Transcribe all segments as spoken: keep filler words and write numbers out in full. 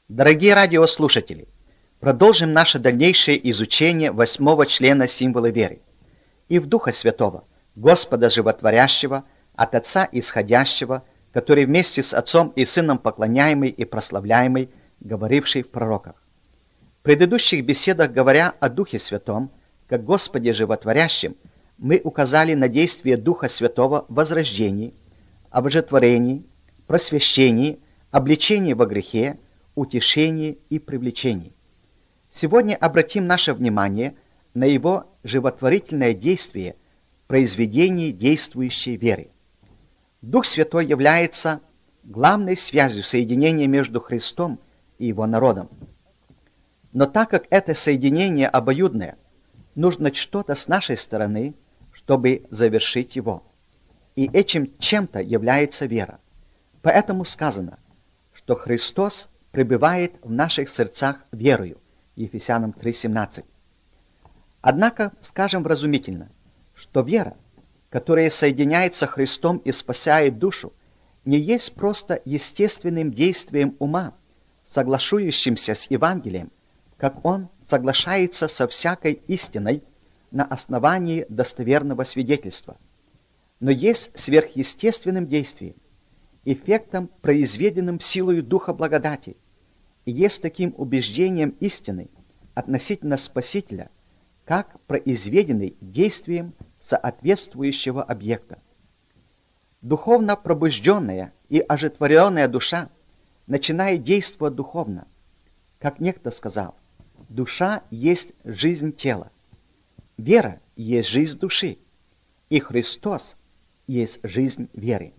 Дорогие радиослушатели, продолжим наше дальнейшее изучение восьмого члена символа веры. И в Духа Святого, Господа Животворящего, от Отца Исходящего, который вместе с Отцом и Сыном поклоняемый и прославляемый, говоривший в пророках. В предыдущих беседах, говоря о Духе Святом, как Господе Животворящем, мы указали на действие Духа Святого в возрождении, обожествлении, просвещении, обличении во грехе, утешении и привлечении. Сегодня обратим наше внимание на его животворительное действие в произведении действующей веры. Дух Святой является главной связью соединения между Христом и его народом. Но так как это соединение обоюдное, нужно что-то с нашей стороны, чтобы завершить его. И этим чем-то является вера. Поэтому сказано, что Христос пребывает в наших сердцах верою. Ефесянам три семнадцать. Однако скажем вразумительно, что вера, которая соединяется с Христом и спасает душу, не есть просто естественным действием ума, соглашающимся с Евангелием, как он соглашается со всякой истиной на основании достоверного свидетельства, но есть сверхъестественным действием, эффектом, произведенным силою Духа благодати, и есть таким убеждением истины относительно Спасителя, как произведенный действием соответствующего объекта. Духовно пробужденная и ожитворенная душа начинает действовать духовно. Как некто сказал, душа есть жизнь тела, вера есть жизнь души, и Христос есть жизнь веры.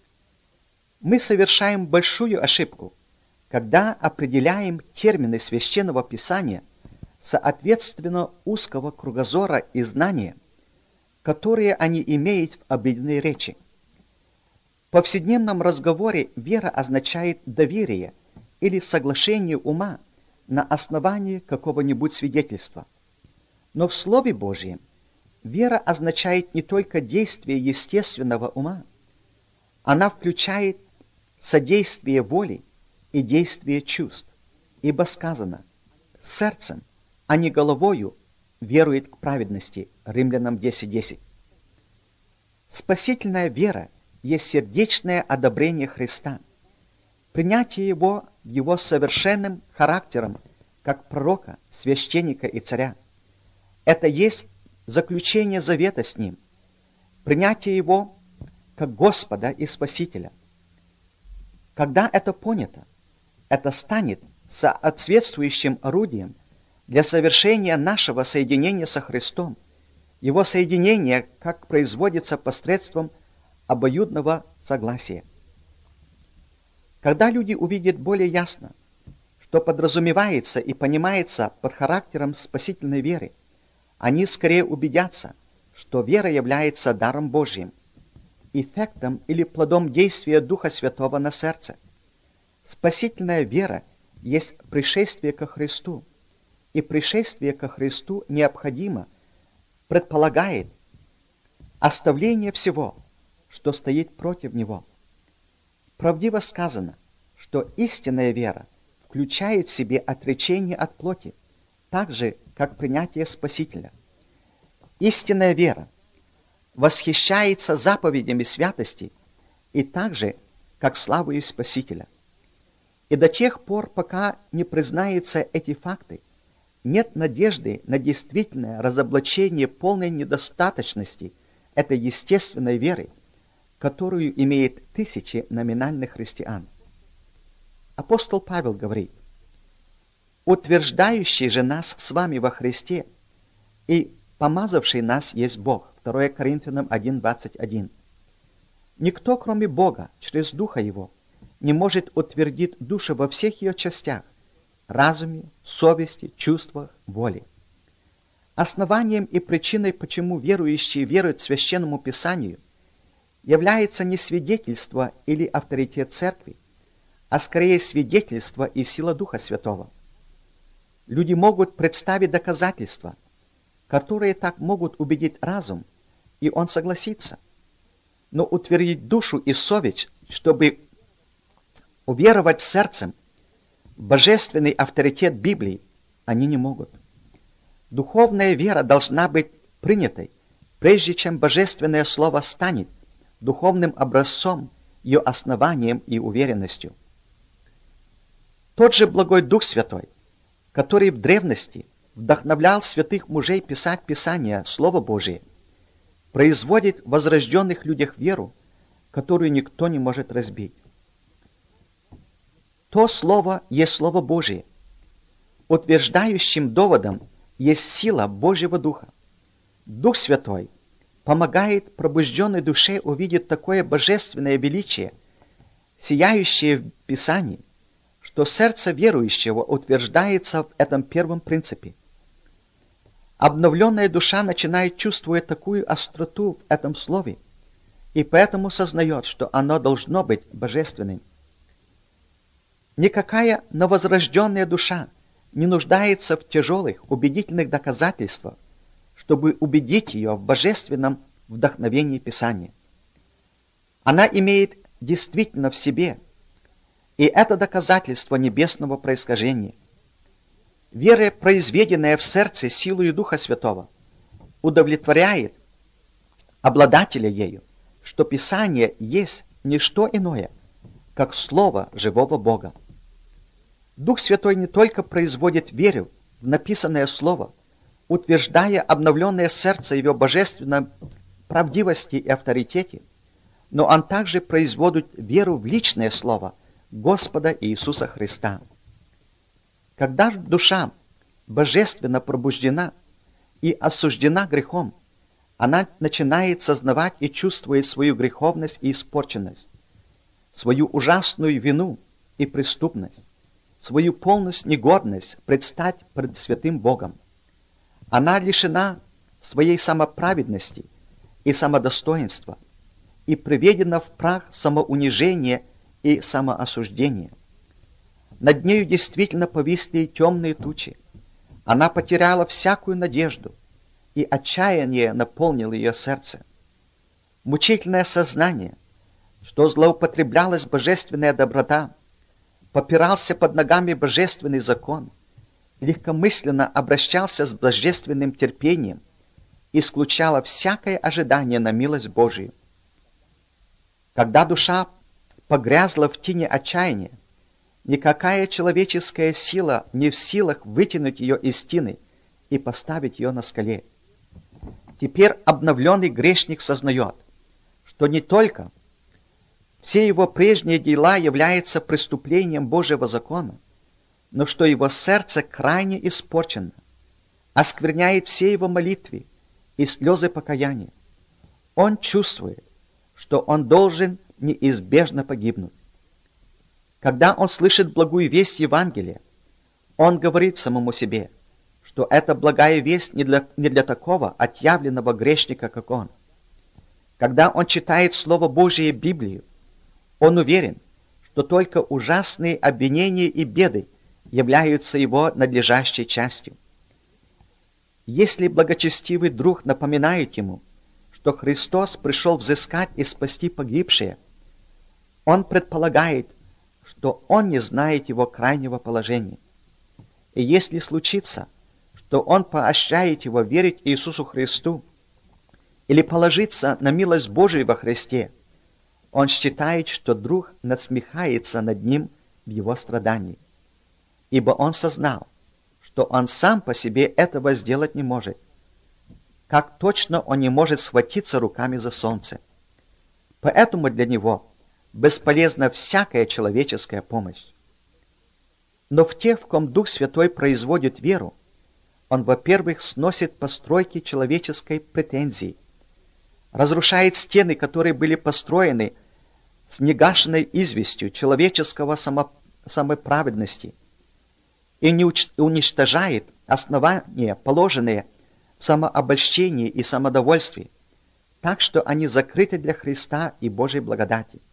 Мы совершаем большую ошибку, когда определяем термины Священного Писания соответственно узкого кругозора и знания, которые они имеют в обыденной речи. В повседневном разговоре вера означает доверие или соглашение ума на основании какого-нибудь свидетельства. Но в Слове Божьем вера означает не только действие естественного ума, она включает содействие воли и действие чувств, ибо сказано «сердцем, а не головою верует к праведности» Римлянам десять десять. Спасительная вера есть сердечное одобрение Христа, принятие Его Его совершенным характером как пророка, священника и царя. Это есть заключение завета с Ним, принятие Его как Господа и Спасителя. Когда это понято, это станет соответствующим орудием для совершения нашего соединения со Христом. Его соединение как производится посредством обоюдного согласия. Когда люди увидят более ясно, что подразумевается и понимается под характером спасительной веры, они скорее убедятся, что вера является даром Божьим, эффектом или плодом действия Духа Святого на сердце. Спасительная вера есть пришествие ко Христу, и пришествие ко Христу необходимо, предполагает оставление всего, что стоит против Него. Правдиво сказано, что истинная вера включает в себе отречение от плоти, так же, как принятие Спасителя. Истинная вера восхищается заповедями святости и так же, как славою Спасителя. И до тех пор, пока не признаются эти факты, нет надежды на действительное разоблачение полной недостаточности этой естественной веры, которую имеет тысячи номинальных христиан. Апостол Павел говорит: «Утверждающий же нас с вами во Христе и помазавший нас есть Бог». второе Коринфянам один двадцать один. Никто, кроме Бога, через Духа Его, не может утвердить душу во всех ее частях, разуме, совести, чувствах, воле. Основанием и причиной, почему верующие веруют Священному Писанию, является не свидетельство или авторитет Церкви, а скорее свидетельство и сила Духа Святого. Люди могут представить доказательства, которые так могут убедить разум, и он согласится. Но утвердить душу и совесть, чтобы уверовать сердцем божественный авторитет Библии они не могут. Духовная вера должна быть принятой, прежде чем божественное слово станет духовным образцом, ее основанием и уверенностью. Тот же благой Дух Святой, который в древности вдохновлял святых мужей писать Писание, Слово Божие, производит в возрожденных людях веру, которую никто не может разбить. То Слово есть Слово Божие. Утверждающим доводом есть сила Божьего Духа. Дух Святой помогает пробужденной душе увидеть такое божественное величие, сияющее в Писании, что сердце верующего утверждается в этом первом принципе. Обновленная душа начинает чувствовать такую остроту в этом слове, и поэтому сознает, что оно должно быть божественным. Никакая новозрожденная душа не нуждается в тяжелых, убедительных доказательствах, чтобы убедить ее в божественном вдохновении Писания. Она имеет действительно в себе, и это доказательство небесного происхождения. Вера, произведенная в сердце силою Духа Святого, удовлетворяет обладателя ею, что Писание есть не что иное, как Слово живого Бога. Дух Святой не только производит веру в написанное Слово, утверждая обновленное сердце его божественной правдивости и авторитете, но Он также производит веру в личное Слово Господа Иисуса Христа. Когда душа божественно пробуждена и осуждена грехом, она начинает сознавать и чувствовать свою греховность и испорченность, свою ужасную вину и преступность, свою полную негодность предстать пред святым Богом. Она лишена своей самоправедности и самодостоинства и приведена в прах самоунижения и самоосуждения. Над нею действительно повисли темные тучи. Она потеряла всякую надежду, и отчаяние наполнило ее сердце. Мучительное сознание, что злоупотреблялась божественная доброта, попирался под ногами божественный закон, легкомысленно обращался с божественным терпением, исключало всякое ожидание на милость Божию. Когда душа погрязла в тени отчаяния, никакая человеческая сила не в силах вытянуть ее из тины и поставить ее на скале. Теперь обновленный грешник сознает, что не только все его прежние дела являются преступлением Божьего закона, но что его сердце крайне испорчено, оскверняет все его молитвы и слезы покаяния. Он чувствует, что он должен неизбежно погибнуть. Когда он слышит благую весть Евангелия, он говорит самому себе, что эта благая весть не для, не для такого отъявленного грешника, как он. Когда он читает Слово Божие, Библию, он уверен, что только ужасные обвинения и беды являются его надлежащей частью. Если благочестивый друг напоминает ему, что Христос пришел взыскать и спасти погибшие, он предполагает, что он не знает его крайнего положения. И если случится, что он поощряет его верить Иисусу Христу или положиться на милость Божию во Христе, он считает, что друг надсмехается над ним в его страдании, ибо он сознал, что он сам по себе этого сделать не может, как точно он не может схватиться руками за солнце. Поэтому для него бесполезна всякая человеческая помощь. Но в тех, в ком Дух Святой производит веру, он, во-первых, сносит постройки человеческой претензии, разрушает стены, которые были построены с негашенной известью человеческого само, самоправедности, и не уничтожает основания, положенные в самообольщении и самодовольстве, так что они закрыты для Христа и Божьей благодати.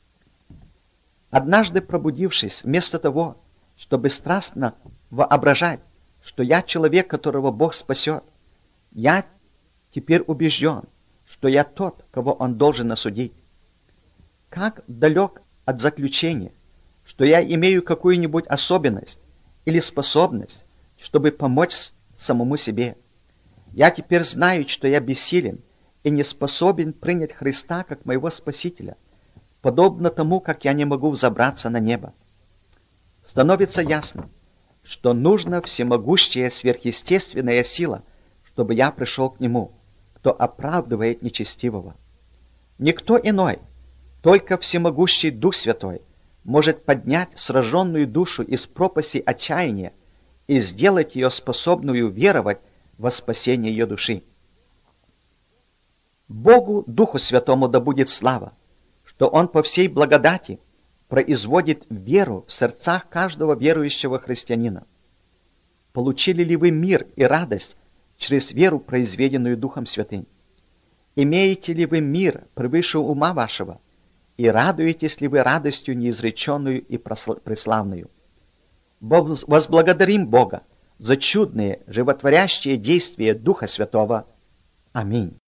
Однажды пробудившись, вместо того, чтобы страстно воображать, что я человек, которого Бог спасет, я теперь убежден, что я тот, кого Он должен осудить. Как далек от заключения, что я имею какую-нибудь особенность или способность, чтобы помочь самому себе. Я теперь знаю, что я бессилен и не способен принять Христа как моего Спасителя, подобно тому, как я не могу взобраться на небо. Становится ясно, что нужна всемогущая сверхъестественная сила, чтобы я пришел к Нему, кто оправдывает нечестивого. Никто иной, только всемогущий Дух Святой, может поднять сраженную душу из пропасти отчаяния и сделать ее способную веровать во спасение ее души. Богу, Духу Святому, да будет слава, что Он по всей благодати производит веру в сердцах каждого верующего христианина. Получили ли вы мир и радость через веру, произведенную Духом Святым? Имеете ли вы мир превыше ума вашего? И радуетесь ли вы радостью неизреченную и преславную? Возблагодарим Бога за чудные, животворящие действия Духа Святого. Аминь.